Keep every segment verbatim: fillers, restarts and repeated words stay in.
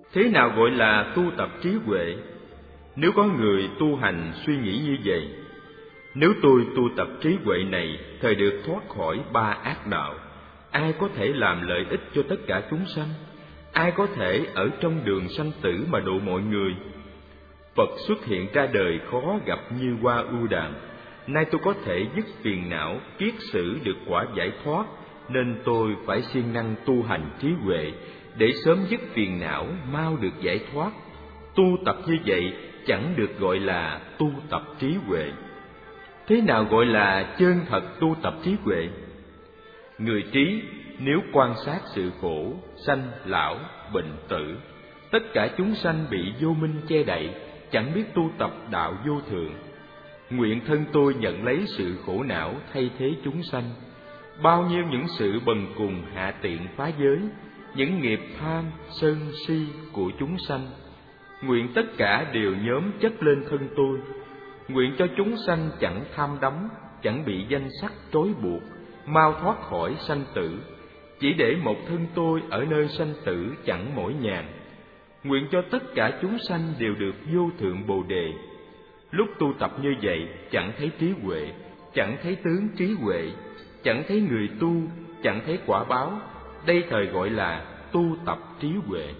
Thế nào gọi là tu tập trí huệ? Nếu có người tu hành suy nghĩ như vậy: nếu tôi tu tập trí huệ này, thời được thoát khỏi ba ác đạo, ai có thể làm lợi ích cho tất cả chúng sanh? Ai có thể ở trong đường sanh tử mà độ mọi người? Phật xuất hiện ra đời khó gặp như hoa ưu đàm. Nay tôi có thể dứt phiền não, kiết sử được quả giải thoát, nên tôi phải siêng năng tu hành trí huệ để sớm dứt phiền não, mau được giải thoát. Tu tập như vậy chẳng được gọi là tu tập trí huệ. Thế nào gọi là chân thật tu tập trí huệ? Người trí nếu quan sát sự khổ, sanh, lão, bệnh, tử, tất cả chúng sanh bị vô minh che đậy, chẳng biết tu tập đạo vô thượng. Nguyện thân tôi nhận lấy sự khổ não thay thế chúng sanh. Bao nhiêu những sự bần cùng hạ tiện phá giới, những nghiệp tham, sân, si của chúng sanh, nguyện tất cả đều nhóm chất lên thân tôi. Nguyện cho chúng sanh chẳng tham đắm, chẳng bị danh sắc trói buộc, mau thoát khỏi sanh tử. Chỉ để một thân tôi ở nơi sanh tử chẳng mỏi nhàn. Nguyện cho tất cả chúng sanh đều được vô thượng bồ đề. Lúc tu tập như vậy, chẳng thấy trí huệ, chẳng thấy tướng trí huệ, chẳng thấy người tu, chẳng thấy quả báo. Đây thời gọi là tu tập trí huệ.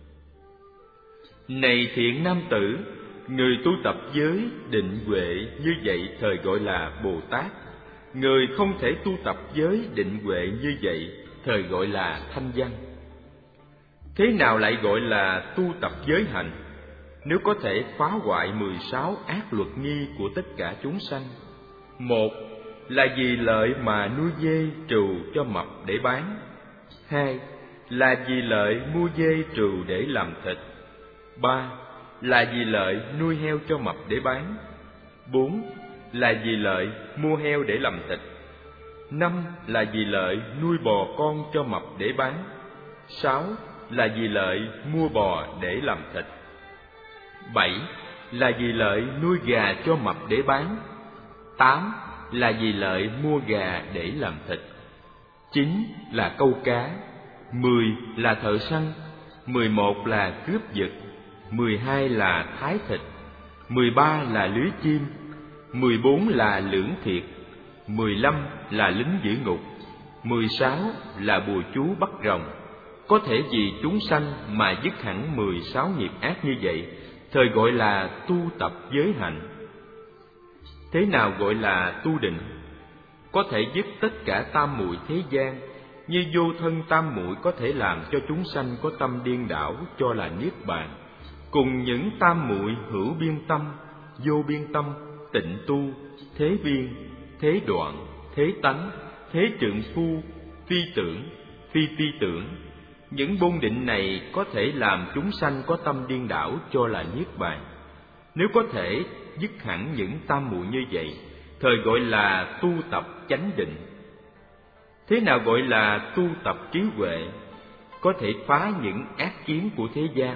Này thiện nam tử, người tu tập giới định huệ như vậy thời gọi là Bồ Tát. Người không thể tu tập giới định huệ như vậy thời gọi là thanh văn. Thế nào lại gọi là tu tập giới hạnh? Nếu có thể phá hoại mười sáu ác luật nghi của tất cả chúng sanh. Một là vì lợi mà nuôi dê trừ cho mập để bán. Hai là vì lợi mua dê trừ để làm thịt. Ba là vì lợi nuôi heo cho mập để bán. Bốn là vì lợi mua heo để làm thịt. Năm là vì lợi nuôi bò con cho mập để bán. Sáu là vì lợi mua bò để làm thịt. Bảy là vì lợi nuôi gà cho mập để bán. Tám là vì lợi mua gà để làm thịt. Chín là câu cá. Mười là thợ săn. Mười một là cướp giật. Mười hai là thái thịt. Mười ba là lưới chim. Mười bốn là lưỡng thiệt. Mười lăm là lính giữ ngục. Mười sáu là bùa chú bắt rồng. Có thể vì chúng sanh mà dứt hẳn mười sáu nghiệp ác như vậy, thời gọi là tu tập giới hạnh. Thế nào gọi là tu định? Có thể dứt tất cả tam muội thế gian, như vô thân tam muội có thể làm cho chúng sanh có tâm điên đảo cho là niết bàn. Cùng những tam muội hữu biên tâm, vô biên tâm, tịnh tu, thế biên, thế đoạn, thế tánh, thế trượng phu, phi tưởng, phi phi tưởng. Những môn định này có thể làm chúng sanh có tâm điên đảo cho là niết bàn. Nếu có thể dứt hẳn những tam muội như vậy, thời gọi là tu tập chánh định. Thế nào gọi là tu tập trí huệ? Có thể phá những ác kiến của thế gian.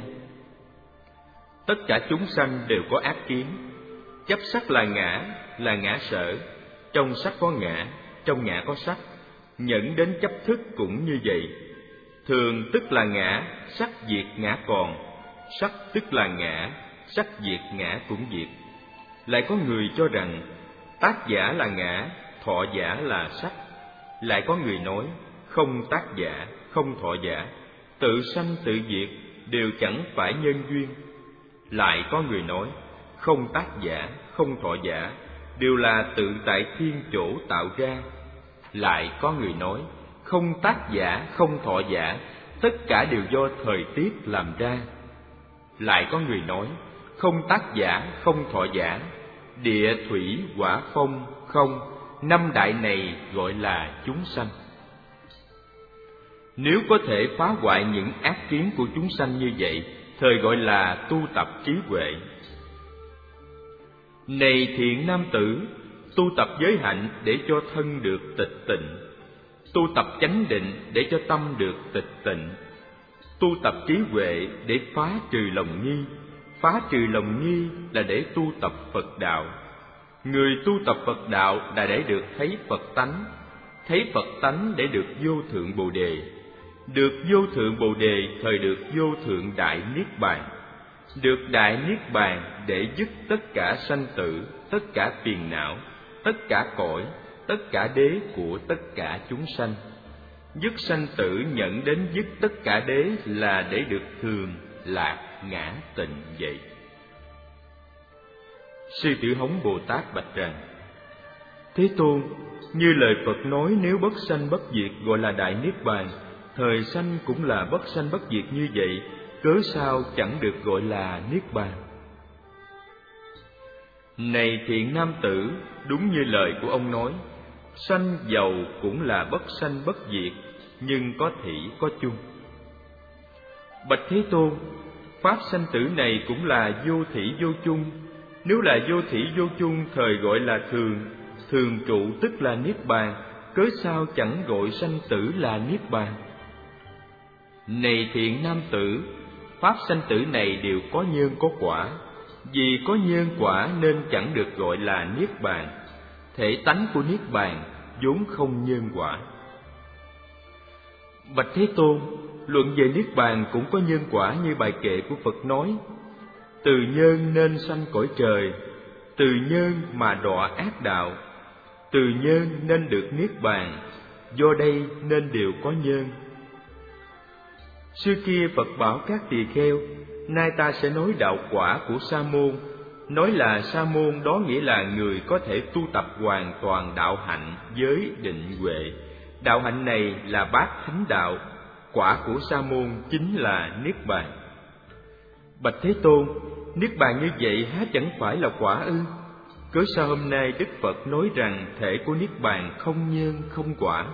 Tất cả chúng sanh đều có ác kiến. Chấp sắc là ngã, là ngã sở. Trong sắc có ngã, trong ngã có sắc. Nhẫn đến chấp thức cũng như vậy. Thường tức là ngã, sắc diệt ngã còn. Sắc tức là ngã, sắc diệt ngã cũng diệt. Lại có người cho rằng tác giả là ngã, thọ giả là sắc. Lại có người nói không tác giả, không thọ giả, tự sanh tự diệt đều chẳng phải nhân duyên. Lại có người nói không tác giả, không thọ giả, đều là tự tại thiên chỗ tạo ra. Lại có người nói không tác giả, không thọ giả, tất cả đều do thời tiết làm ra. Lại có người nói không tác giả, không thọ giả, địa thủy hỏa phong không, năm đại này gọi là chúng sanh. Nếu có thể phá hoại những ác kiến của chúng sanh như vậy, thời gọi là tu tập trí huệ. Này thiện nam tử, tu tập giới hạnh để cho thân được tịch tịnh, tu tập chánh định để cho tâm được tịch tịnh, tu tập trí huệ để phá trừ lòng nghi. Phá trừ lòng nghi là để tu tập Phật đạo. Người tu tập Phật đạo là để được thấy Phật tánh, thấy Phật tánh để được vô thượng bồ đề. được vô thượng Bồ Đề thời được vô thượng Đại Niết Bàn, được Đại Niết Bàn để dứt tất cả sanh tử, tất cả phiền não, tất cả cõi, tất cả đế của tất cả chúng sanh. Dứt sanh tử nhận đến dứt tất cả đế là để được thường, lạc, ngã, tịnh vậy. Sư Tử Hống Bồ Tát bạch rằng: Thế Tôn, như lời Phật nói, nếu bất sanh bất diệt gọi là Đại Niết Bàn, thời sanh cũng là bất sanh bất diệt như vậy, cớ sao chẳng được gọi là Niết Bàn? Này thiện nam tử, đúng như lời của ông nói, sanh giàu cũng là bất sanh bất diệt, nhưng có thỉ có chung. Bạch Thế Tôn, pháp sanh tử này cũng là vô thỉ vô chung. Nếu là vô thỉ vô chung, thời gọi là thường, thường trụ tức là Niết Bàn, cớ sao chẳng gọi sanh tử là Niết Bàn? Này thiện nam tử, pháp sanh tử này đều có nhân có quả, vì có nhân quả nên chẳng được gọi là Niết Bàn. Thể tánh của Niết Bàn vốn không nhân quả. Bạch Thế Tôn, luận về Niết Bàn cũng có nhân quả như bài kệ của Phật nói: từ nhân nên sanh cõi trời, từ nhân mà đọa ác đạo, từ nhân nên được Niết Bàn, do đây nên đều có nhân. Xưa kia Phật bảo các tỳ kheo, nay ta sẽ nói đạo quả của Sa môn. Nói là Sa môn đó nghĩa là người có thể tu tập hoàn toàn đạo hạnh với định huệ. Đạo hạnh này là bát thánh đạo, quả của Sa môn chính là Niết Bàn. Bạch Thế Tôn, Niết Bàn như vậy há chẳng phải là quả ư? Cớ sao hôm nay Đức Phật nói rằng thể của Niết Bàn không nhân không quả?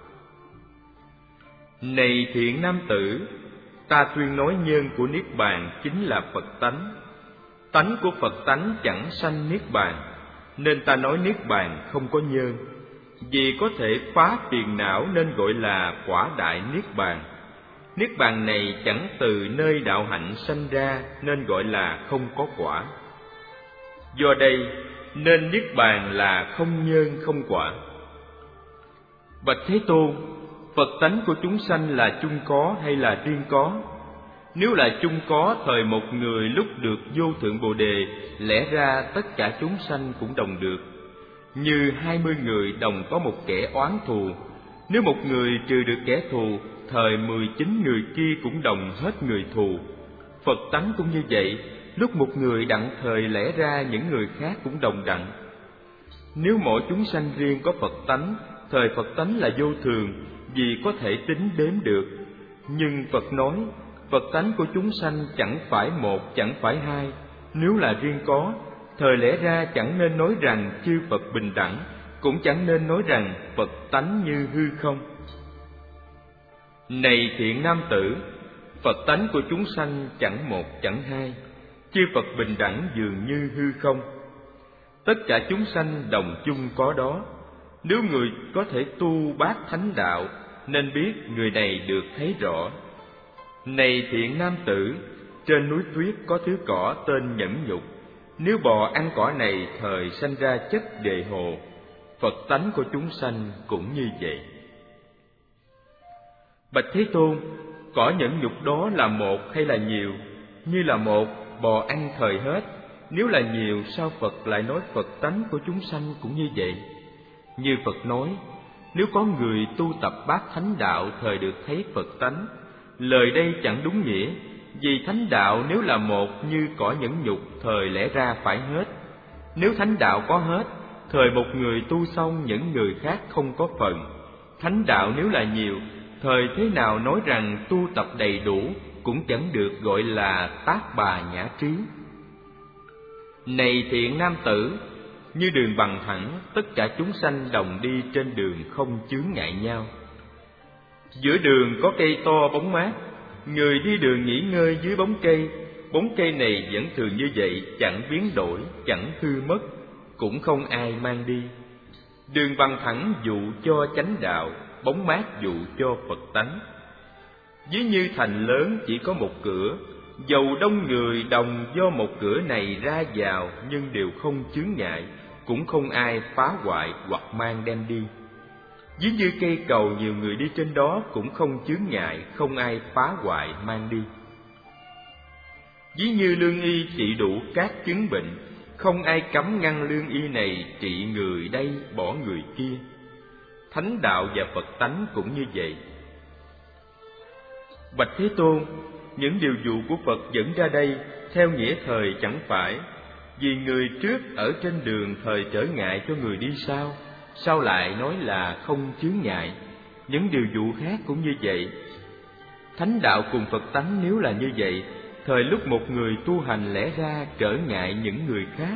Này thiện nam tử, ta tuyên nói nhân của Niết Bàn chính là Phật tánh. Tánh của Phật tánh chẳng sanh Niết Bàn, nên ta nói Niết Bàn không có nhân. Vì có thể phá phiền não nên gọi là quả Đại Niết Bàn. Niết Bàn này chẳng từ nơi đạo hạnh sanh ra nên gọi là không có quả. Do đây nên Niết Bàn là không nhân không quả. Bạch Thế Tôn, Phật tánh của chúng sanh là chung có hay là riêng có? Nếu là chung có, thời một người lúc được vô thượng Bồ Đề, lẽ ra tất cả chúng sanh cũng đồng được. Như hai mươi người đồng có một kẻ oán thù, nếu một người trừ được kẻ thù, thời mười chín người kia cũng đồng hết người thù. Phật tánh cũng như vậy, lúc một người đặng thời lẽ ra những người khác cũng đồng đặng. Nếu mỗi chúng sanh riêng có Phật tánh, thời Phật tánh là vô thường, vì có thể tính đếm được. Nhưng Phật nói, Phật tánh của chúng sanh chẳng phải một, chẳng phải hai. Nếu là riêng có, thời lẽ ra chẳng nên nói rằng chư Phật bình đẳng, cũng chẳng nên nói rằng Phật tánh như hư không. Này thiện nam tử, Phật tánh của chúng sanh chẳng một chẳng hai, chư Phật bình đẳng dường như hư không. Tất cả chúng sanh đồng chung có đó. Nếu người có thể tu bát thánh đạo, nên biết người này được thấy rõ. Này thiện nam tử, trên núi tuyết có thứ cỏ tên nhẫn nhục. Nếu bò ăn cỏ này, thời sanh ra chất đề hồ. Phật tánh của chúng sanh cũng như vậy. Bạch Thế Tôn, cỏ nhẫn nhục đó là một hay là nhiều? Như là một, bò ăn thời hết. Nếu là nhiều, sao Phật lại nói Phật tánh của chúng sanh cũng như vậy? Như Phật nói, nếu có người tu tập bát thánh đạo, thời được thấy Phật tánh. Lời đây chẳng đúng nghĩa, vì thánh đạo nếu là một như cỏ nhẫn nhục, thời lẽ ra phải hết. Nếu thánh đạo có hết, thời một người tu xong những người khác không có phần. Thánh đạo nếu là nhiều, thời thế nào nói rằng tu tập đầy đủ, cũng chẳng được gọi là tác bà nhã trí. Này thiện nam tử, như đường bằng thẳng, tất cả chúng sanh đồng đi trên đường không chướng ngại nhau. Giữa đường có cây to bóng mát, người đi đường nghỉ ngơi dưới bóng cây. Bóng cây này vẫn thường như vậy, chẳng biến đổi, chẳng hư mất, cũng không ai mang đi. Đường bằng thẳng dụ cho chánh đạo, bóng mát dụ cho Phật tánh. Ví như thành lớn chỉ có một cửa, dầu đông người đồng do một cửa này ra vào, nhưng đều không chướng ngại, cũng không ai phá hoại hoặc mang đem đi. Ví như cây cầu nhiều người đi trên đó cũng không chướng ngại, không ai phá hoại mang đi. Ví như lương y trị đủ các chứng bệnh, không ai cấm ngăn lương y này trị người đây bỏ người kia. Thánh đạo và Phật tánh cũng như vậy. Bạch Thế Tôn, những điều dụ của Phật dẫn ra đây theo nghĩa thời chẳng phải vì người trước ở trên đường thời trở ngại cho người đi sau, sao lại nói là không chướng ngại? Những điều dụ khác cũng như vậy. Thánh đạo cùng Phật tánh nếu là như vậy, thời lúc một người tu hành lẽ ra trở ngại những người khác.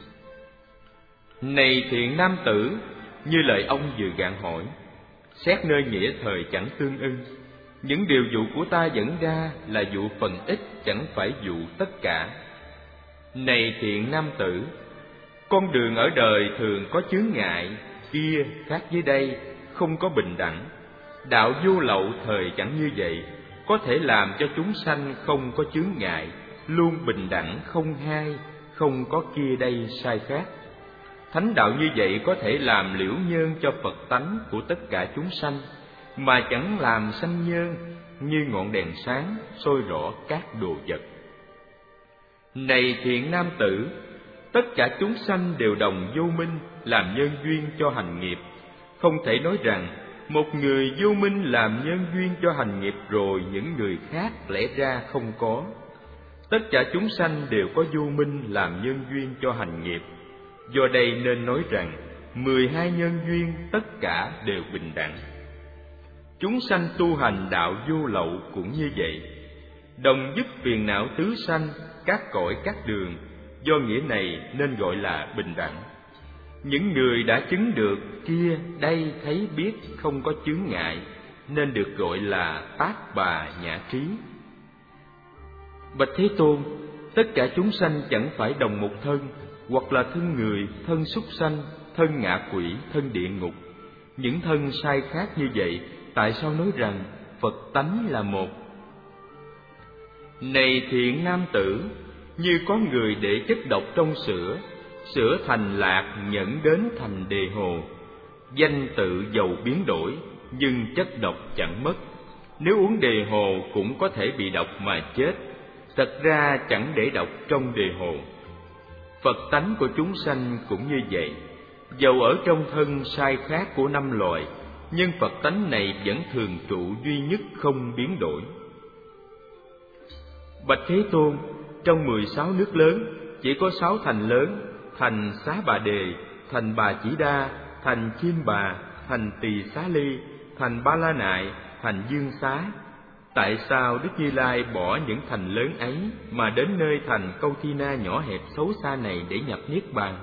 Này thiện nam tử, như lời ông vừa gạn hỏi, xét nơi nghĩa thời chẳng tương ưng. Những điều dụ của ta dẫn ra là dụ phần ít, chẳng phải dụ tất cả. Này thiện nam tử, con đường ở đời thường có chướng ngại, kia khác với đây, không có bình đẳng. Đạo vô lậu thời chẳng như vậy, có thể làm cho chúng sanh không có chướng ngại, luôn bình đẳng không hai, không có kia đây sai khác. Thánh đạo như vậy có thể làm liễu nhơn cho Phật tánh của tất cả chúng sanh, mà chẳng làm sanh nhơn như ngọn đèn sáng soi rõ các đồ vật. Này thiện nam tử, tất cả chúng sanh đều đồng vô minh làm nhân duyên cho hành nghiệp. Không thể nói rằng một người vô minh làm nhân duyên cho hành nghiệp rồi những người khác lẽ ra không có. Tất cả chúng sanh đều có vô minh làm nhân duyên cho hành nghiệp. Do đây nên nói rằng mười hai nhân duyên tất cả đều bình đẳng. Chúng sanh tu hành đạo vô lậu cũng như vậy, đồng dứt phiền não tứ sanh, các cõi các đường. Do nghĩa này nên gọi là bình đẳng. Những người đã chứng được kia đây thấy biết không có chướng ngại, nên được gọi là tác bà nhã trí. Bạch Thế Tôn, tất cả chúng sanh chẳng phải đồng một thân, hoặc là thân người, thân súc sanh, thân ngạ quỷ, thân địa ngục. Những thân sai khác như vậy, tại sao nói rằng Phật tánh là một? Này thiện nam tử, như có người để chất độc trong sữa, sữa thành lạc nhẫn đến thành đề hồ. Danh tự dầu biến đổi, nhưng chất độc chẳng mất. Nếu uống đề hồ cũng có thể bị độc mà chết. Thật ra chẳng để độc trong đề hồ. Phật tánh của chúng sanh cũng như vậy. Dầu ở trong thân sai khác của năm loài, nhưng Phật tánh này vẫn thường trụ duy nhất không biến đổi. Bạch Thế Tôn, trong mười sáu nước lớn, chỉ có sáu thành lớn, thành Xá Bà Đề, thành Bà Chỉ Đa, thành Chiêm Bà, thành Tỳ Xá Ly, thành Ba La Nại, thành Dương Xá. Tại sao Đức Như Lai bỏ những thành lớn ấy mà đến nơi thành Câu Thi Na nhỏ hẹp xấu xa này để nhập Niết Bàn?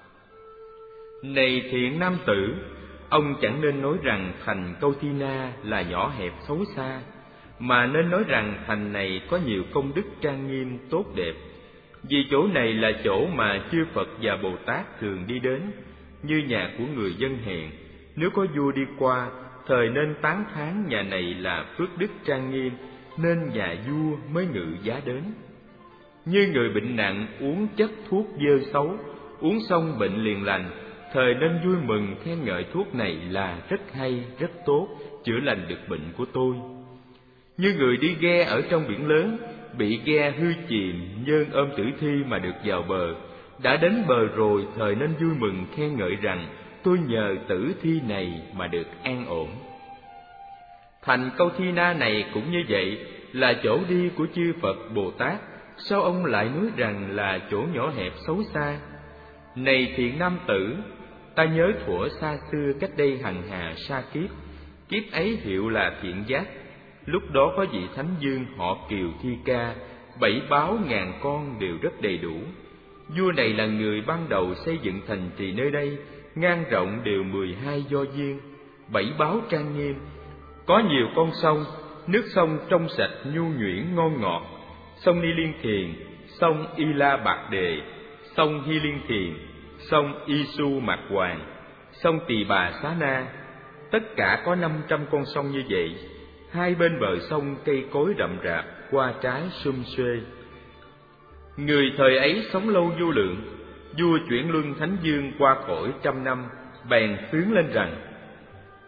Này thiện nam tử, ông chẳng nên nói rằng thành Câu Thi Na là nhỏ hẹp xấu xa, mà nên nói rằng thành này có nhiều công đức trang nghiêm tốt đẹp. Vì chỗ này là chỗ mà chư Phật và Bồ Tát thường đi đến, như nhà của người dân hèn. Nếu có vua đi qua, thời nên tán thán nhà này là phước đức trang nghiêm, nên nhà vua mới ngự giá đến. Như người bệnh nặng uống chất thuốc dơ xấu, uống xong bệnh liền lành, thời nên vui mừng khen ngợi thuốc này là rất hay, rất tốt, chữa lành được bệnh của tôi. Như người đi ghe ở trong biển lớn, bị ghe hư chìm, nhơn ôm tử thi mà được vào bờ. Đã đến bờ rồi, thời nên vui mừng khen ngợi rằng tôi nhờ tử thi này mà được an ổn. Thành Câu Thi Na này cũng như vậy, là chỗ đi của chư Phật Bồ Tát. Sao ông lại nói rằng là chỗ nhỏ hẹp xấu xa? Này thiện nam tử, ta nhớ thuở xa xưa cách đây hằng hà sa kiếp, kiếp ấy hiệu là Thiện Giác. Lúc đó có vị Thánh Dương họ Kiều Thi Ca, bảy báo ngàn con đều rất đầy đủ. Vua này là người ban đầu xây dựng thành trì nơi đây, ngang rộng đều mười hai do viên, bảy báo trang nghiêm. Có nhiều con sông, nước sông trong sạch nhu nhuyễn ngon ngọt. Sông Ni Liên Thiền, sông Y La Bạc Đề, sông Hy Liên Thiền, sông Y Su Mạc Hoàng, sông Tỳ Bà Xá Na. Tất cả có năm trăm con sông như vậy. Hai bên bờ sông cây cối rậm rạp, hoa trái sum xuê. Người thời ấy sống lâu vô lượng. Vua chuyển luân Thánh Dương qua khỏi trăm năm, bèn phướng lên rằng: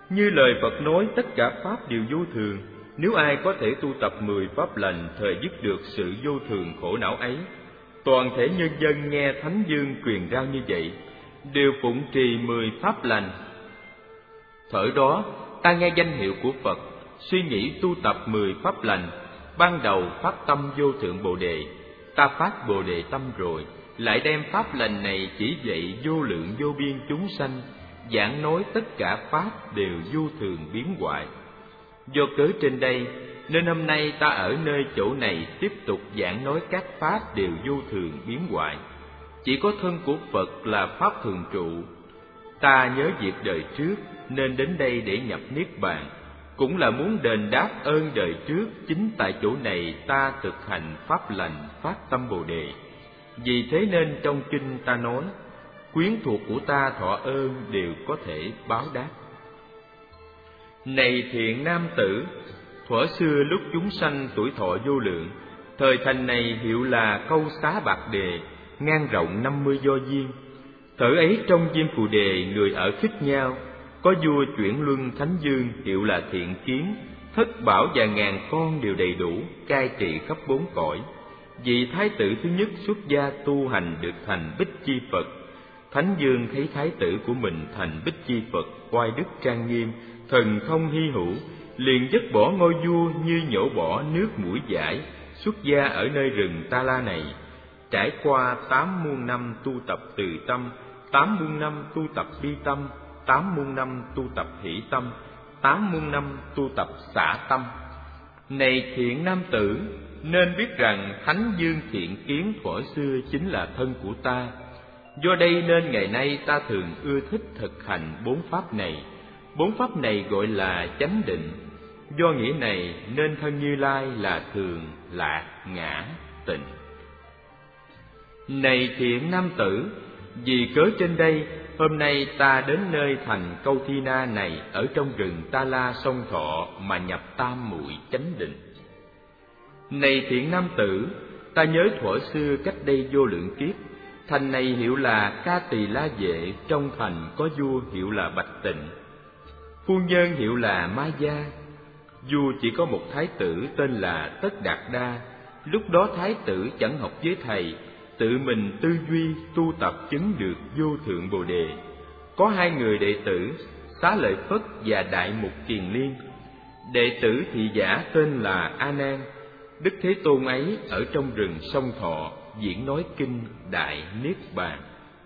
Như lời Phật nói, tất cả pháp đều vô thường. Nếu ai có thể tu tập mười pháp lành, thời dứt được sự vô thường khổ não ấy, toàn thể nhân dân nghe Thánh Dương truyền rao như vậy, đều phụng trì mười pháp lành. Thời đó, ta nghe danh hiệu của Phật, suy nghĩ tu tập mười pháp lành, ban đầu phát tâm vô thượng Bồ Đề. Ta phát Bồ Đề tâm rồi, lại đem pháp lành này chỉ dạy vô lượng vô biên chúng sanh, giảng nói tất cả pháp đều vô thường biến hoại. Do cớ trên đây, nên hôm nay ta ở nơi chỗ này tiếp tục giảng nói các pháp đều vô thường biến hoại. Chỉ có thân của Phật là pháp thường trụ. Ta nhớ việc đời trước nên đến đây để nhập niết bàn, cũng là muốn đền đáp ơn đời trước. Chính tại chỗ này ta thực hành pháp lành, phát tâm Bồ Đề. Vì thế nên trong kinh ta nói, quyến thuộc của ta thọ ơn đều có thể báo đáp. Này thiện nam tử, thuở xưa lúc chúng sanh tuổi thọ vô lượng, thời thành này hiệu là Câu Xá Bạc Đề, ngang rộng năm mươi do viên. Thời ấy trong viên Phù Đề, người ở khích nhau, có vua chuyển luân Thánh Dương hiệu là Thiện Kiến, thất bảo và ngàn con đều đầy đủ, cai trị khắp bốn cõi. Vị thái tử thứ nhất xuất gia tu hành được thành Bích Chi Phật. Thánh Dương thấy thái tử của mình thành Bích Chi Phật, oai đức trang nghiêm, thần thông hy hữu, liền dứt bỏ ngôi vua như nhổ bỏ nước mũi dãi, xuất gia ở nơi rừng Ta La này. Trải qua tám muôn năm tu tập từ tâm, tám muôn năm tu tập bi tâm, tám muôn năm tu tập hỷ tâm, tám muôn năm tu tập xả tâm. Này thiện nam tử, nên biết rằng Thánh Dương Thiện Kiến thuở xưa chính là thân của ta. Do đây nên ngày nay ta thường ưa thích thực hành bốn pháp này. Bốn pháp này gọi là chánh định. Do nghĩa này nên thân Như Lai là thường, lạc, ngã, tịnh. Này thiện nam tử, vì cớ trên đây, hôm nay ta đến nơi thành Câu Thi Na này ở trong rừng Ta La sông Thọ mà nhập tam muội chánh định. Này thiện nam tử, ta nhớ thuở xưa cách đây vô lượng kiếp, thành này hiệu là Ca Tỳ La Vệ, trong thành có vua hiệu là Bạch Tịnh, phu nhân hiệu là Ma Gia. Vua chỉ có một thái tử tên là Tất Đạt Đa. Lúc đó thái tử chẳng học với thầy, tự mình tư duy tu tập chứng được vô thượng Bồ Đề. Có hai người đệ tử, Xá Lợi Phất và Đại Mục Kiền Liên. Đệ tử thị giả tên là A Nan. Đức Thế Tôn ấy ở trong rừng sông Thọ diễn nói kinh Đại Niết Bàn.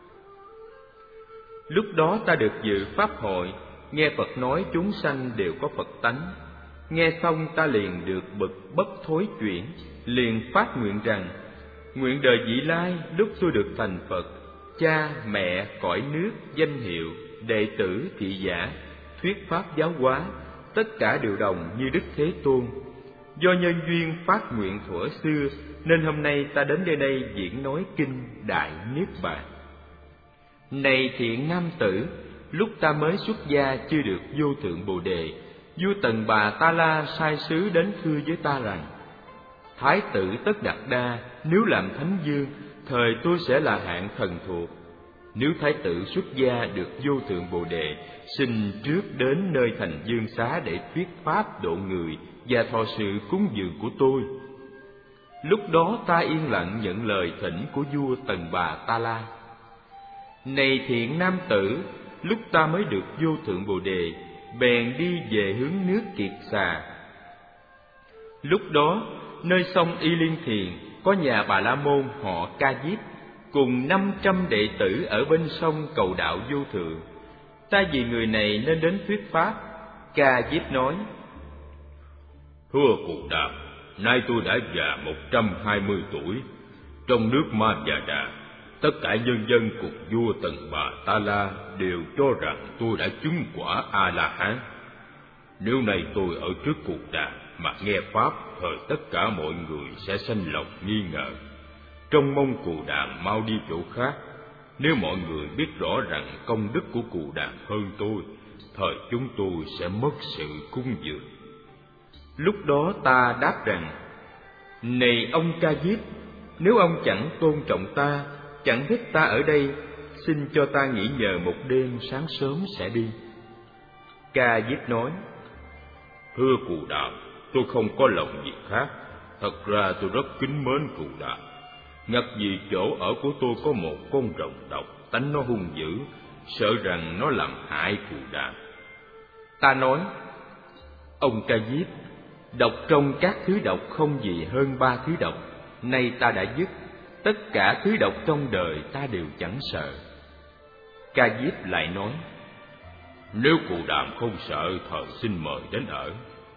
Lúc đó ta được dự pháp hội, nghe Phật nói chúng sanh đều có Phật tánh. Nghe xong ta liền được bực bất thối chuyển, liền phát nguyện rằng: nguyện đời vị lai lúc tôi được thành Phật, cha mẹ cõi nước danh hiệu, đệ tử thị giả, thuyết pháp giáo hóa, tất cả đều đồng như Đức Thế Tôn. Do nhân duyên phát nguyện thuở xưa, nên hôm nay ta đến nơi đây diễn nói kinh Đại Niết Bàn. Này thiện nam tử, lúc ta mới xuất gia chưa được vô thượng Bồ Đề, vua Tần Bà Ta La sai sứ đến thưa với ta rằng: Thái tử Tất Đạt Đa nếu làm Thánh Dương, thời tôi sẽ là hạng thần thuộc. Nếu thái tử xuất gia được vô thượng Bồ Đề, xin trước đến nơi thành Dương Xá để thuyết pháp độ người và thọ sự cúng dường của tôi. Lúc đó ta yên lặng nhận lời thỉnh của vua Tần Bà Ta La. Này thiện nam tử, lúc ta mới được vô thượng Bồ Đề, bèn đi về hướng nước Kiệt Xà. Lúc đó nơi sông Y Liên Thiền có nhà Bà La Môn họ Ca Diếp cùng năm trăm đệ tử ở bên sông cầu đạo vô thượng. Ta vì người này nên đến thuyết pháp. Ca Diếp nói: Thưa Cụ Đàm, nay tôi đã già một trăm hai mươi tuổi. Trong nước Ma Già Đà, tất cả nhân dân cùng vua Tần Bà Ta La đều cho rằng tôi đã chứng quả A La Hán. Nếu nay tôi ở trước Cụ Đàm mà nghe pháp, thời tất cả mọi người sẽ sanh lòng nghi ngờ, trông mong Cụ Đàm mau đi chỗ khác. Nếu mọi người biết rõ rằng công đức của Cụ Đàm hơn tôi, thời chúng tôi sẽ mất sự cúng dường. Lúc đó ta đáp rằng: Này ông Ca Diếp, nếu ông chẳng tôn trọng ta, chẳng thích ta ở đây, xin cho ta nghỉ nhờ một đêm, sáng sớm sẽ đi. Ca Diếp nói: Thưa Cù Đàm, tôi không có lòng gì khác. Thật ra tôi rất kính mến Cù Đàm. Ngặt vì chỗ ở của tôi có một con rồng độc, tánh nó hung dữ, sợ rằng nó làm hại Cù Đàm. Ta nói: Ông Ca Diếp, độc trong các thứ độc không gì hơn ba thứ độc. Nay ta đã dứt, tất cả thứ độc trong đời ta đều chẳng sợ. Ca Diếp lại nói: Nếu Cù Đàm không sợ, thần xin mời đến ở.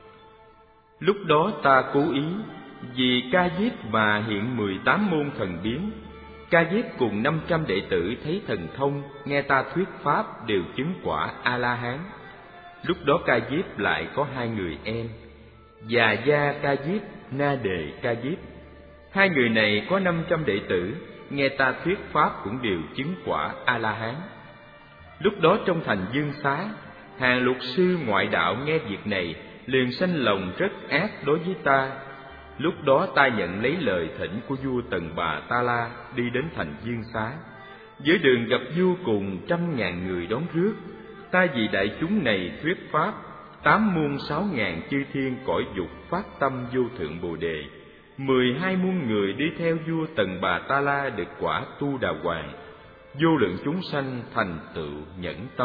Lúc đó ta cố ý, vì Ca Diếp mà hiện mười tám môn thần biến. Ca Diếp cùng năm trăm đệ tử thấy thần thông, nghe ta thuyết pháp đều chứng quả A-la-hán. Lúc đó Ca Diếp lại có hai người em, Già Gia Ca Diếp, Na Đề Ca Diếp. Hai người này có năm trăm đệ tử, nghe ta thuyết pháp cũng đều chứng quả A-la-hán. Lúc đó trong thành Dương Xá, hàng luật sư ngoại đạo nghe việc này liền sanh lòng rất ác đối với ta. Lúc đó ta nhận lấy lời thỉnh của vua Tần Bà Ta La, đi đến thành Dương Xá. Giữa đường gặp vua cùng trăm ngàn người đón rước. Ta vì đại chúng này thuyết pháp, tám muôn sáu ngàn chư thiên cõi dục phát tâm vô thượng Bồ Đề. Mười hai muôn người đi theo vua Tần Bà Ta La được quả Tu Đà Hoàng. Vô lượng chúng sanh thành tựu nhẫn tâm.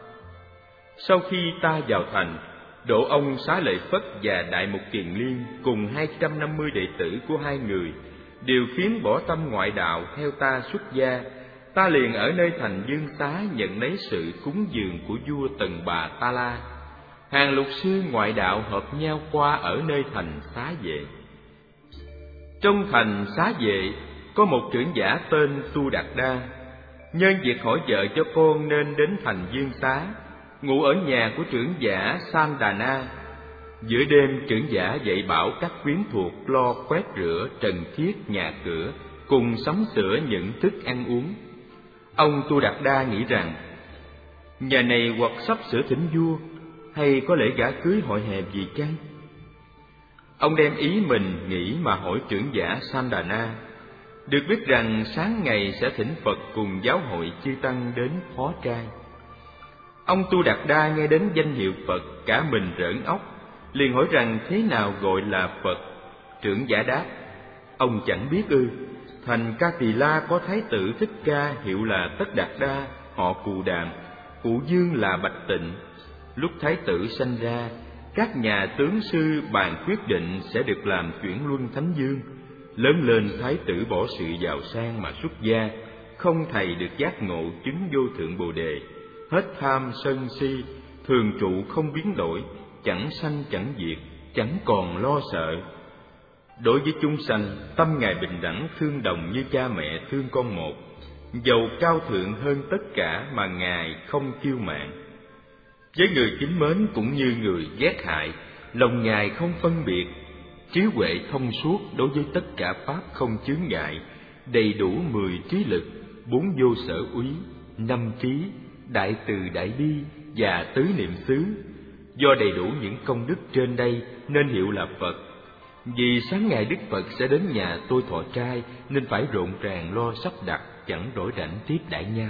Sau khi ta vào thành, độ ông Xá Lợi Phất và Đại Mục Kiền Liên cùng hai trăm năm mươi đệ tử của hai người đều khiến bỏ tâm ngoại đạo theo ta xuất gia. Ta liền ở nơi thành Dương Xá nhận lấy sự cúng dường của vua Tần Bà Ta La. Hàng luật sư ngoại đạo hợp nhau qua ở nơi thành Xá Vệ. Trong thành Xá Vệ có một trưởng giả tên Tu Đạt Đa. Nhân việc hỏi vợ cho con nên đến thành Dương Xá, ngủ ở nhà của trưởng giả San Đà Na. Giữa đêm trưởng giả dạy bảo các quyến thuộc lo quét rửa trần thiết nhà cửa, cùng sắm sửa những thức ăn uống. Ông Tu Đạt Đa nghĩ rằng nhà này hoặc sắp sửa thỉnh vua, hay có lễ gả cưới hội hẹn gì chăng? Ông đem ý mình nghĩ mà hỏi trưởng giả San Đà Na. Được biết rằng sáng ngày sẽ thỉnh Phật cùng giáo hội chư tăng đến phó trai. Ông Tu Đạt Đa nghe đến danh hiệu Phật cả mình rỡn óc, liền hỏi rằng thế nào gọi là Phật. Trưởng giả đáp: Ông chẳng biết ư? Thành Ca Tỳ La có Thái tử Thích Ca hiệu là Tất Đạt Đa, họ Cù Đàm, cụ dương là Bạch Tịnh. Lúc Thái tử sanh ra, các nhà tướng sư bàn quyết định sẽ được làm chuyển luân Thánh Dương. Lớn lên Thái tử bỏ sự giàu sang mà xuất gia, không thầy được giác ngộ chứng vô thượng Bồ Đề, hết tham sân si, thường trụ không biến đổi, chẳng sanh chẳng diệt, chẳng còn lo sợ. Đối với chúng sanh, tâm Ngài bình đẳng thương đồng như cha mẹ thương con một, dầu cao thượng hơn tất cả mà Ngài không kiêu mạn. Với người kính mến cũng như người ghét hại, lòng Ngài không phân biệt, trí huệ thông suốt đối với tất cả pháp không chướng ngại, đầy đủ mười trí lực, bốn vô sở úy, năm trí, đại từ đại bi và tứ niệm xứ. Do đầy đủ những công đức trên đây nên hiệu là Phật. Vì sáng ngày Đức Phật sẽ đến nhà tôi thọ trai nên phải rộn ràng lo sắp đặt, chẳng rỗi rảnh tiếp đãi nhau.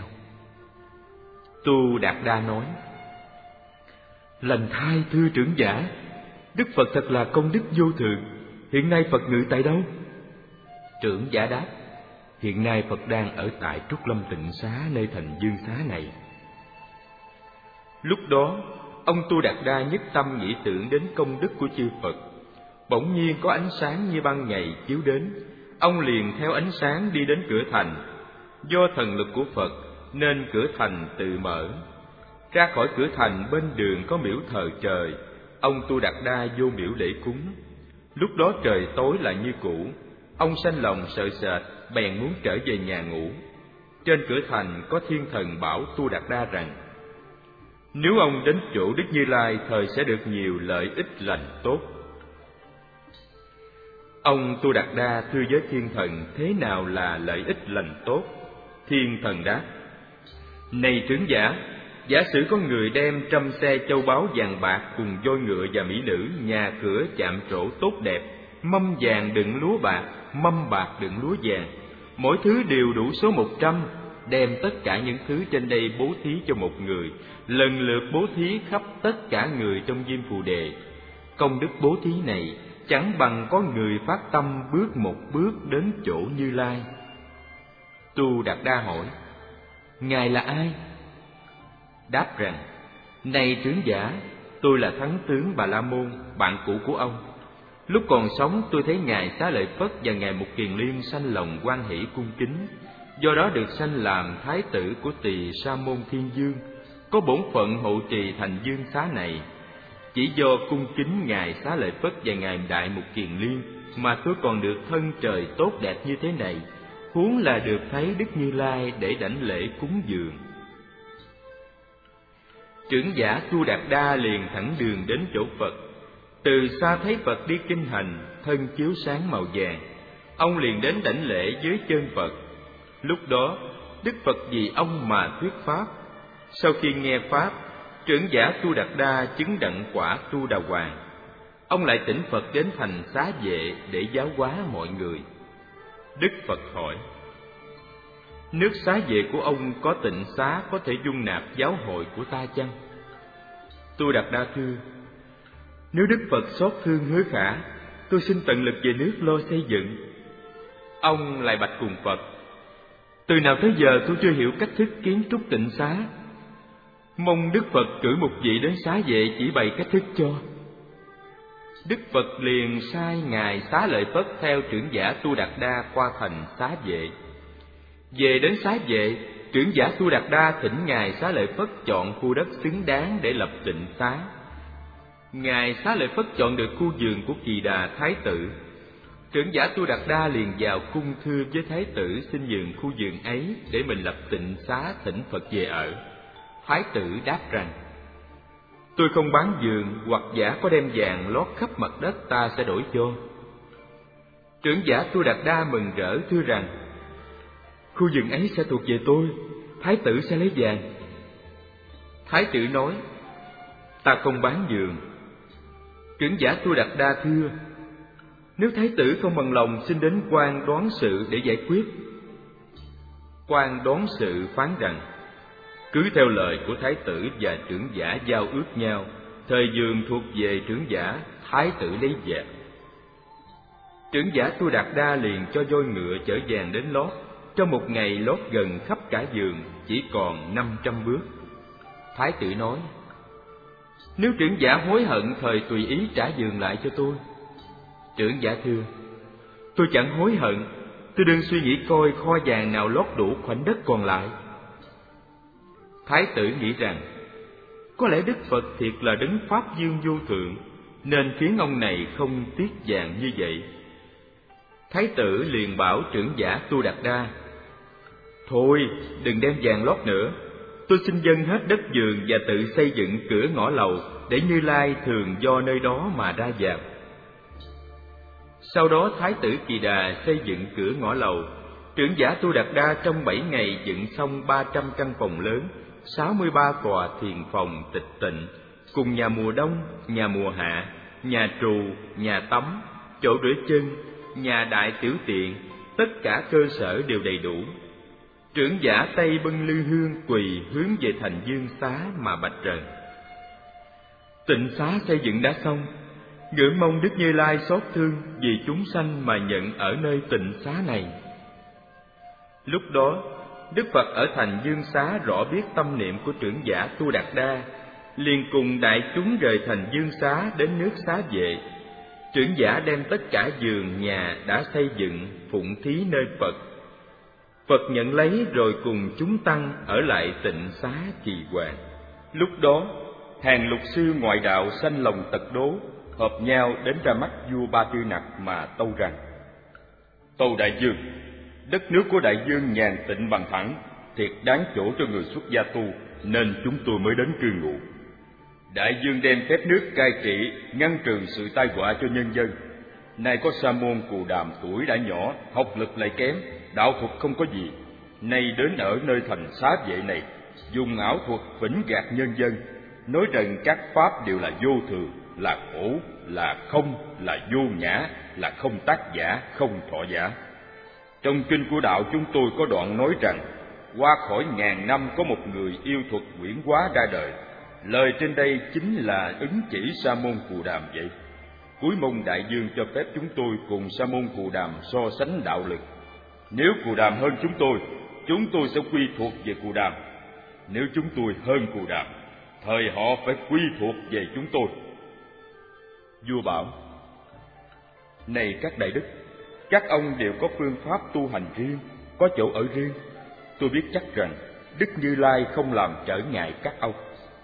Tu Đạt Đa nói: Lành thay thưa trưởng giả, Đức Phật thật là công đức vô thượng. Hiện nay Phật ngự tại đâu? Trưởng giả đáp: Hiện nay Phật đang ở tại Trúc Lâm Tịnh Xá, nơi thành Dương Xá này. Lúc đó ông Tu Đạt Đa nhất tâm nghĩ tưởng đến công đức của chư Phật. Bỗng nhiên có ánh sáng như ban ngày chiếu đến, ông liền theo ánh sáng đi đến cửa thành. Do thần lực của Phật nên cửa thành tự mở. Ra khỏi cửa thành bên đường có miễu thờ trời, ông Tu Đạt Đa vô miễu lễ cúng. Lúc đó trời tối lại như cũ, ông sanh lòng sợ sệt, bèn muốn trở về nhà ngủ. Trên cửa thành có thiên thần bảo Tu Đạt Đa rằng: Nếu ông đến chỗ Đức Như Lai, thời sẽ được nhiều lợi ích lành tốt. Ông Tu Đạt Đa thưa với thiên thần thế nào là lợi ích lành tốt. Thiên thần đáp: Này trưởng giả, giả sử có người đem trăm xe châu báu vàng bạc cùng voi ngựa và mỹ nữ, nhà cửa chạm trổ tốt đẹp, mâm vàng đựng lúa bạc, mâm bạc đựng lúa vàng, mỗi thứ đều đủ số một trăm, đem tất cả những thứ trên đây bố thí cho một người, lần lượt bố thí khắp tất cả người trong Diêm Phù Đề. Công đức bố thí này chẳng bằng có người phát tâm bước một bước đến chỗ Như Lai. Tu Đạt Đa hỏi: Ngài là ai? Đáp rằng: Này trưởng giả, tôi là Thắng Tướng Bà La Môn, bạn cũ của ông. Lúc còn sống tôi thấy Ngài Xá Lợi Phất và Ngài Mục Kiền Liên sanh lòng hoan hỷ cung kính, do đó được sanh làm thái tử của Tỳ Sa Môn Thiên Dương, có bổn phận hộ trì thành dương xá này. Chỉ do cung kính Ngài Xá Lợi Phất và Ngài Đại Mục Kiền Liên mà tôi còn được thân trời tốt đẹp như thế này, huống là được thấy Đức Như Lai để đảnh lễ cúng dường. Trưởng giả Tu Đạt Đa liền thẳng đường đến chỗ Phật. Từ xa thấy Phật đi kinh hành, thân chiếu sáng màu vàng, ông liền đến đảnh lễ dưới chân Phật. Lúc đó Đức Phật vì ông mà thuyết pháp. Sau khi nghe pháp, trưởng giả Tu Đạt Đa chứng đặng quả Tu Đà Hoàng. Ông lại thỉnh Phật đến thành Xá Vệ để giáo hóa mọi người. Đức Phật hỏi: Nước Xá Vệ của ông có tịnh xá có thể dung nạp giáo hội của ta chăng? Tu Đạt Đa thưa: Nếu Đức Phật xót thương hứa khả, tôi xin tận lực về nước lo xây dựng. Ông lại bạch cùng Phật: Từ nào tới giờ tôi chưa hiểu cách thức kiến trúc tịnh xá, mong Đức Phật cử một vị đến Xá Vệ chỉ bày cách thức cho. Đức Phật liền sai Ngài Xá Lợi Phất theo trưởng giả Tu Đạt Đa qua thành Xá Vệ. Về đến Xá Vệ, trưởng giả Tu Đạt Đa thỉnh Ngài Xá Lợi Phất chọn khu đất xứng đáng để lập tịnh xá. Ngài Xá Lợi Phất chọn được khu vườn của Kỳ Đà Thái tử. Trưởng giả Tu Đạt Đa liền vào cung thưa với Thái tử xin nhường khu vườn ấy để mình lập tịnh xá thỉnh Phật về ở. Thái tử đáp rằng: Tôi không bán vườn, hoặc giả có đem vàng lót khắp mặt đất ta sẽ đổi cho. Trưởng giả Tu Đạt Đa mừng rỡ thưa rằng: Khu vườn ấy sẽ thuộc về tôi, Thái tử sẽ lấy vàng. Thái tử nói: Ta không bán vườn. Trưởng giả Tu Đạt Đa thưa: Nếu Thái tử không bằng lòng, xin đến quan đoán sự để giải quyết. Quan đoán sự phán rằng: Cứ theo lời của Thái tử và trưởng giả giao ước nhau, thời vườn thuộc về trưởng giả, Thái tử lấy vàng. Trưởng giả Tu Đạt Đa liền cho voi ngựa chở vàng đến lót. Trong một ngày lót gần khắp cả vườn, chỉ còn năm trăm bước. Thái tử nói: Nếu trưởng giả hối hận, thời tùy ý trả vườn lại cho tôi. Trưởng giả thưa: Tôi chẳng hối hận, tôi đừng suy nghĩ coi kho vàng nào lót đủ khoảnh đất còn lại. Thái tử nghĩ rằng có lẽ Đức Phật thiệt là đấng Pháp Dương vô thượng, nên khiến ông này không tiếc vàng như vậy. Thái tử liền bảo trưởng giả Tu Đạt Đa: Thôi, đừng đem vàng lót nữa, tôi xin dâng hết đất vườn và tự xây dựng cửa ngõ lầu để Như Lai thường do nơi đó mà ra vào. Sau đó Thái tử Kỳ Đà xây dựng cửa ngõ lầu. Trưởng giả Tu Đạt Đa trong bảy ngày dựng xong ba trăm căn phòng lớn, sáu mươi ba tòa thiền phòng tịch tịnh, cùng nhà mùa đông, nhà mùa hạ, nhà trù, nhà tắm, chỗ rửa chân, nhà đại tiểu tiện, tất cả cơ sở đều đầy đủ. Trưởng giả Tây bưng lư hương quỳ hướng về thành Dương Xá mà bạch rằng: Tịnh xá xây dựng đã xong, ngưỡng mong Đức Như Lai xót thương vì chúng sanh mà nhận ở nơi tịnh xá này. Lúc đó Đức Phật ở thành Dương Xá rõ biết tâm niệm của trưởng giả Tu Đạt Đa, liền cùng đại chúng rời thành Dương Xá đến nước Xá Vệ. Trưởng giả đem tất cả vườn nhà đã xây dựng phụng thí nơi Phật. Phật nhận lấy rồi cùng chúng tăng ở lại tịnh xá trì hoãn. Lúc đó hàng lục sư ngoại đạo sanh lòng tật đố, hợp nhau đến ra mắt vua Ba Tư Nặc mà tâu rằng: Tâu đại vương, đất nước của đại vương nhàn tịnh bằng thẳng, thiệt đáng chỗ cho người xuất gia tu, nên chúng tôi mới đến cư ngụ. Đại vương đem phép nước cai trị, ngăn trừ sự tai họa cho nhân dân. Nay có Sa môn Cù Đàm tuổi đã nhỏ, học lực lại kém, đạo thuật không có gì, nay đến ở nơi thành Xá Vệ này, dùng ảo thuật phỉnh gạt nhân dân, nói rằng các pháp đều là vô thường, là khổ, là không, là vô ngã, là không tác giả, không thọ giả. Trong kinh của đạo chúng tôi có đoạn nói rằng: qua khỏi ngàn năm có một người yêu thuật quyển hóa ra đời. Lời trên đây chính là ứng chỉ Sa môn Cù Đàm vậy. Cuối mong đại dương cho phép chúng tôi cùng Sa môn Cù Đàm so sánh đạo lực. Nếu Cù Đàm hơn chúng tôi, chúng tôi sẽ quy thuộc về Cù Đàm. Nếu chúng tôi hơn Cù Đàm, thời họ phải quy thuộc về chúng tôi. Vua bảo: Này các đại đức, các ông đều có phương pháp tu hành riêng, có chỗ ở riêng. Tôi biết chắc rằng Đức Như Lai không làm trở ngại các ông.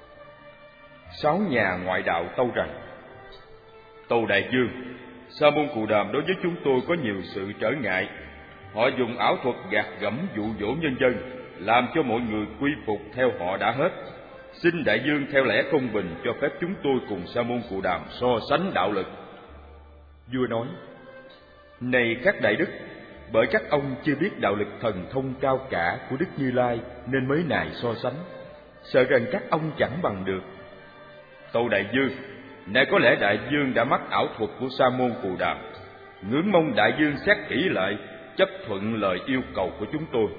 Sáu nhà ngoại đạo tâu rằng: Tâu đại dương, Sa môn Cù Đàm đối với chúng tôi có nhiều sự trở ngại. Họ dùng ảo thuật gạt gẫm dụ dỗ nhân dân, làm cho mọi người quy phục theo họ đã hết. Xin đại dương theo lẽ công bình cho phép chúng tôi cùng Sa môn Cù Đàm so sánh đạo lực. Vua nói: Này các đại đức, bởi các ông chưa biết đạo lực thần thông cao cả của Đức Như Lai nên mới nài so sánh, sợ rằng các ông chẳng bằng được. Tâu đại dương, này có lẽ đại dương đã mắc ảo thuật của Sa môn Cù Đàm. Ngưỡng mong đại dương xét kỹ lại, chấp thuận lời yêu cầu của chúng tôi.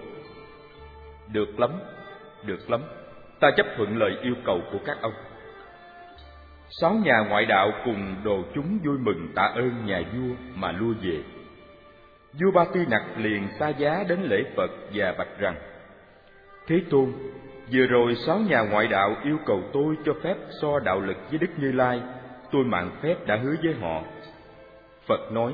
Được lắm, được lắm, ta chấp thuận lời yêu cầu của các ông. Sáu nhà ngoại đạo cùng đồ chúng vui mừng tạ ơn nhà vua mà lui về. Vua Ba Tư Nặc liền xa giá đến lễ Phật và bạch rằng: Thế Tôn, vừa rồi sáu nhà ngoại đạo yêu cầu tôi cho phép so đạo lực với Đức Như Lai, tôi mạn phép đã hứa với họ. Phật nói: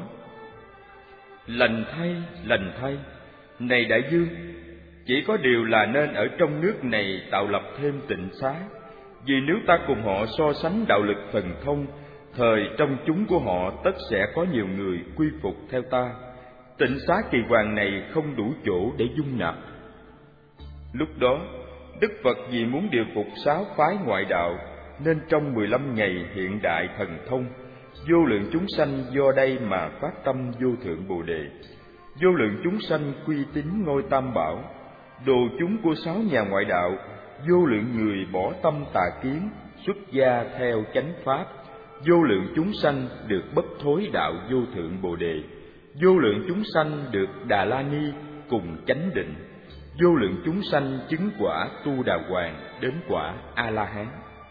Lành thay, lành thay, này đại dương, chỉ có điều là nên ở trong nước này tạo lập thêm tịnh xá, vì nếu ta cùng họ so sánh đạo lực thần thông, thời trong chúng của họ tất sẽ có nhiều người quy phục theo ta. Tịnh xá kỳ hoàng này không đủ chỗ để dung nạp. Lúc đó, Đức Phật vì muốn điều phục sáu phái ngoại đạo, nên trong mười lăm ngày hiện đại thần thông, vô lượng chúng sanh do đây mà phát tâm vô thượng Bồ Đề. Vô lượng chúng sanh quy tín ngôi Tam Bảo, đồ chúng của sáu nhà ngoại đạo, vô lượng người bỏ tâm tà kiến, xuất gia theo chánh pháp. Vô lượng chúng sanh được bất thối đạo vô thượng Bồ Đề. Vô lượng chúng sanh được Đà La Ni cùng chánh định. Vô lượng chúng sanh chứng quả Tu Đà Hoàng đến quả A La Hán.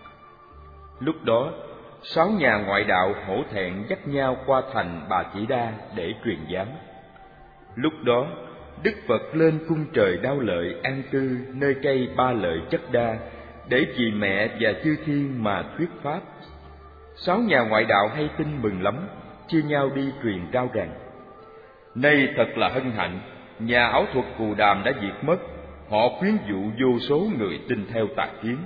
Lúc đó, sáu nhà ngoại đạo hổ thẹn dắt nhau qua thành Bà Chỉ Đa để truyền giám. Lúc đó, Đức Phật lên cung trời Đao Lợi an cư nơi cây Ba Lợi Chất Đa, để vì mẹ và chư thiên mà thuyết pháp. Sáu nhà ngoại đạo hay tin mừng lắm, chia nhau đi truyền rao rằng: Nay thật là hân hạnh, nhà ảo thuật Cù Đàm đã diệt mất, họ khuyến dụ vô số người tin theo tà kiến.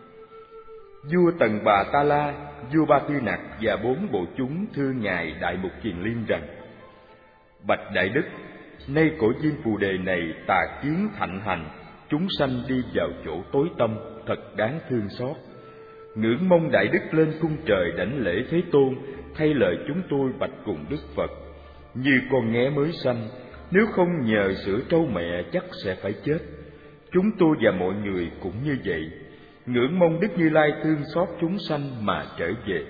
Vua Tần Bà Ta La, vua Ba Tư Nặc và bốn bộ chúng thưa ngài Đại Mục Kiền Liên rằng: Bạch đại đức, nay cõi Diêm Phù Đề này tà kiến thạnh hành, chúng sanh đi vào chỗ tối tăm, thật đáng thương xót. Ngưỡng mong đại đức lên cung trời đảnh lễ Thế Tôn, thay lời chúng tôi bạch cùng Đức Phật. Như con nghé mới sanh, nếu không nhờ sữa trâu mẹ chắc sẽ phải chết. Chúng tôi và mọi người cũng như vậy. Ngưỡng mong Đức Như Lai thương xót chúng sanh mà trở về.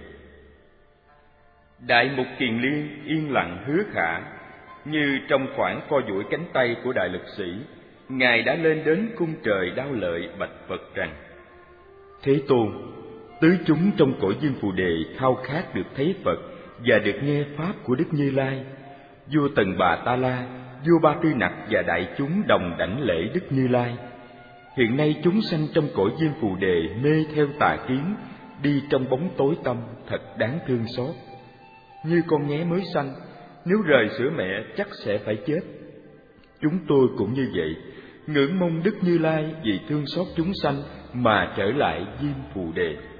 Đại Mục Kiền Liên yên lặng hứa khả, như trong khoảng co duỗi cánh tay của đại lực sĩ, ngài đã lên đến cung trời Đao Lợi bạch Phật rằng: Thế Tôn, tứ chúng trong cõi Diêm Phù Đề khao khát được thấy Phật và được nghe pháp của Đức Như Lai. Vua Tần Bà Ta La, vua Ba Tư Nặc và đại chúng đồng đảnh lễ Đức Như Lai. Hiện nay chúng sanh trong cõi Diêm Phù Đề mê theo tà kiến, đi trong bóng tối tăm, thật đáng thương xót. Như con nghé mới sanh, nếu rời sữa mẹ chắc sẽ phải chết. Chúng tôi cũng như vậy, ngưỡng mong Đức Như Lai vì thương xót chúng sanh mà trở lại Diêm Phù Đề.